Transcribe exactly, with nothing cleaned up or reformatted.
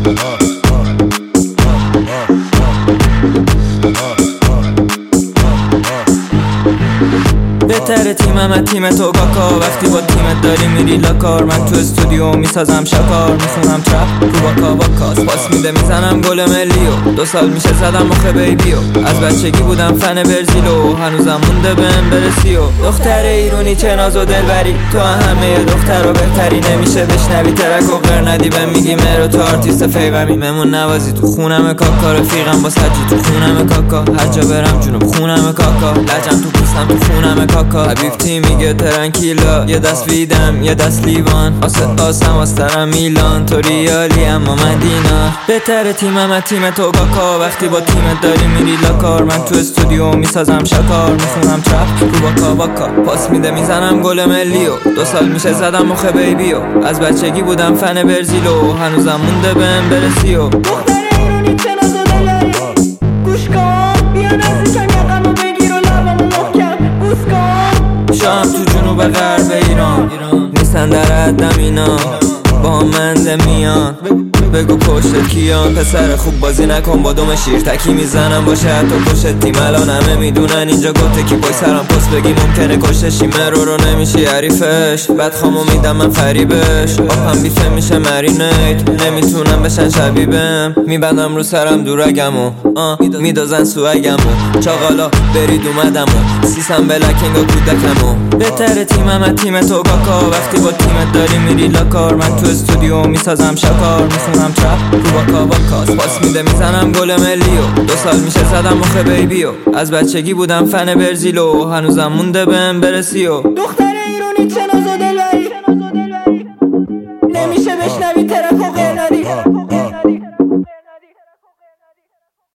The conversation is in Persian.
بهتره تیمم تیم تو کاکا، وقتی با تیمت داری میری لاکار. من تو استودیو میسازم شکار، میخونم چپ رو باکا باکاس، پاس میده میزنم گل ملیو. دو سال میشه زدم مخ بیبیو، از بچگی بودم فن برزیلو، هنوزم مونده بهم برسیو. دختر ایرونی چه ناز و دلبری، تو همه دخترها بهتری. نمیشه بشنوی ترک و غیر ندی بهم میگی مرو، تو آرتیست فیقمی. ممون نوازی تو خونم کاکا، رفیقم با سجی تو خونم کاکا. هر جا برم جنوب خونم کاکا، لجم تو پوستم تو خونم کاکا. حبیبتی میگه ترنکیلا، یه دست ویدم یه دست لیوان، آسه آسم آسترم میلان. تو ریالی اما من دینا. بهتره تیمم تیم تو کاکا، وقتی با تیمت داری میری لاکار. من تو استودیو میسازم شکار، میخونم چپ رو باکا باکا، پاس میده میزنم گل ملیو. دو سال میشه زدم مخ بیبیو، از بچگی بودم فن برزیلو، هنوزم مونده بهم برسیو. دختر ایرونی چه ناز و دلاری، گوش کن بیا نزدیکم یقمو بگیر و لبامو محکم بوس کن. شام تو جنوب غرب ایران، نیستن در حدم اینا، با منده میان. بگو پشت کیان، پسر خوب بازی نکن با دم شیر تکی میزنم باشه حتی پشت تیم. الان همه میدونن اینجا گفته کی پای سرم پست بگی ممکنه کشتشی. مرو رو نمیشی حریفش، بعد خامو میدم من فریبش. آبم بیفه میشه مرینیت، نمیتونم بشن شبیبم. میبندم رو سرم دورگمو، میدازن سوگمو. چاقالا برید اومدمو، سیسم بلکنگا کودکمو. بهتره تیمم تیم تو کاکا، وقتی با تیمت داری میری لاکار. من تو استودیو میسازم شکار، میخونم چپ رو باکا باکاس، پاس میده میزنم گل ملیو. دو سال میشه زدم مخ بیبیو، از بچگی بودم فن برزیلو، هنوزم مونده بهم برسیو. دختر ایرونی چه